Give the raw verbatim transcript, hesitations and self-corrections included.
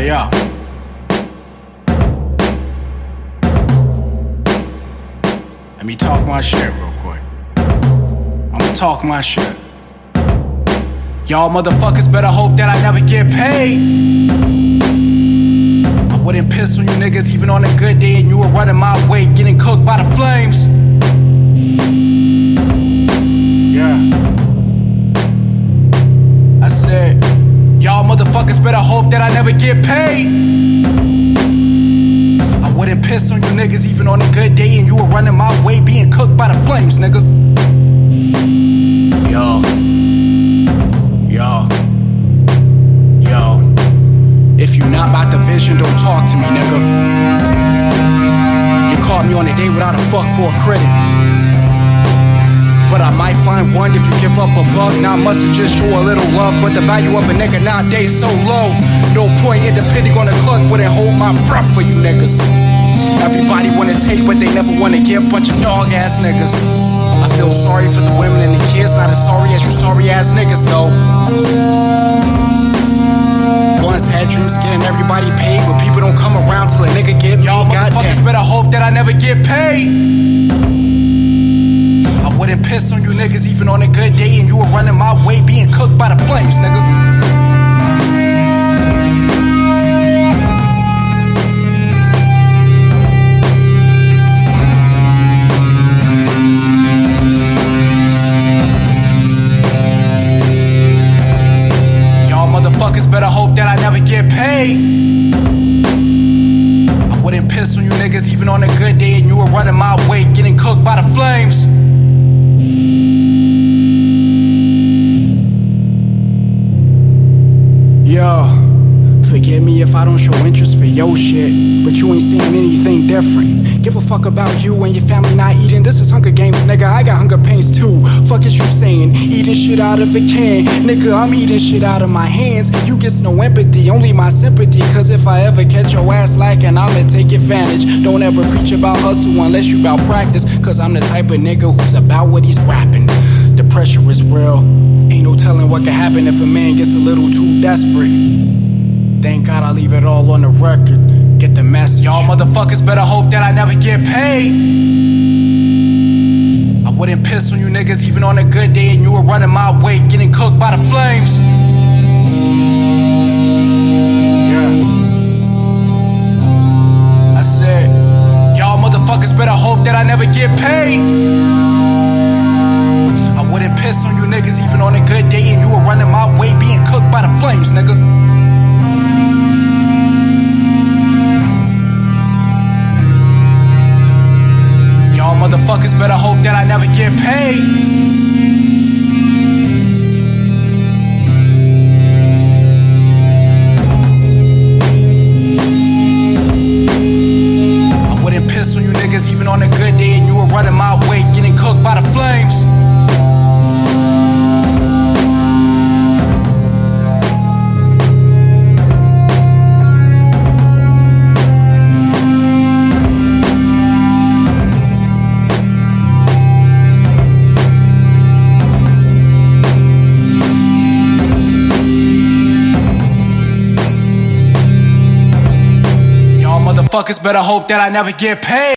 yo. Let me talk my shit real quick. I'ma talk my shit. Y'all motherfuckers better hope that I never get paid. I wouldn't piss on you niggas even on a good day and you were running my way, getting cooked by the flames. Yeah. I said, y'all motherfuckers better hope that I never get paid. I wouldn't piss on you niggas even on a good day and you were running my way, being cooked by the flames, nigga. Yo. Yo. Yo. If you not about the vision, don't talk to me, nigga. You caught me on a day without a fuck for a credit. But I might find one if you give up a buck. Not much to just show a little love, but the value of a nigga nowadays so low. No point in depending on the clock, wouldn't hold my breath for you niggas. Everybody wanna take, but they never wanna give. Bunch of dog ass niggas. I feel sorry for the women and the kids, not as sorry as you sorry ass niggas though. Once had dreams of getting everybody paid, but people don't come around till a nigga get y'all motherfuckers better hope that I never get paid. I wouldn't piss on you niggas even on a good day and you were running my way, being cooked by the flames, nigga. Motherfuckers better hope that I never get paid. I wouldn't piss on you niggas even on a good day and you were running my way, getting cooked by the flames. Yo, forgive me if I don't show interest for your shit, but you ain't seeing anything different. Give a fuck about you and your family not eating. This is Hunger Games, nigga, I got hunger pains too. Fuck is you saying? Eating shit out of a can. Nigga, I'm eating shit out of my hands. You get no empathy, only my sympathy. Cause if I ever catch your ass lacking, I'ma take advantage. Don't ever preach about hustle unless you about practice. Cause I'm the type of nigga who's about what he's rapping. The pressure is real. Ain't no telling what can happen if a man gets a little too desperate. Thank God I leave it all on the record. Get the message. Y'all motherfuckers better hope that I never get paid. I wouldn't piss on you niggas even on a good day and you were running my way, getting cooked by the flames. Yeah. I said, y'all motherfuckers better hope that I never get paid. I wouldn't piss on you niggas even on a good day and you were running my way, being cooked by the flames, nigga. Y'all motherfuckers better hope that I never get paid. I wouldn't piss on you niggas even on a good day and you were running my way, getting cooked by the flames. Motherfuckers better hope that I never get paid.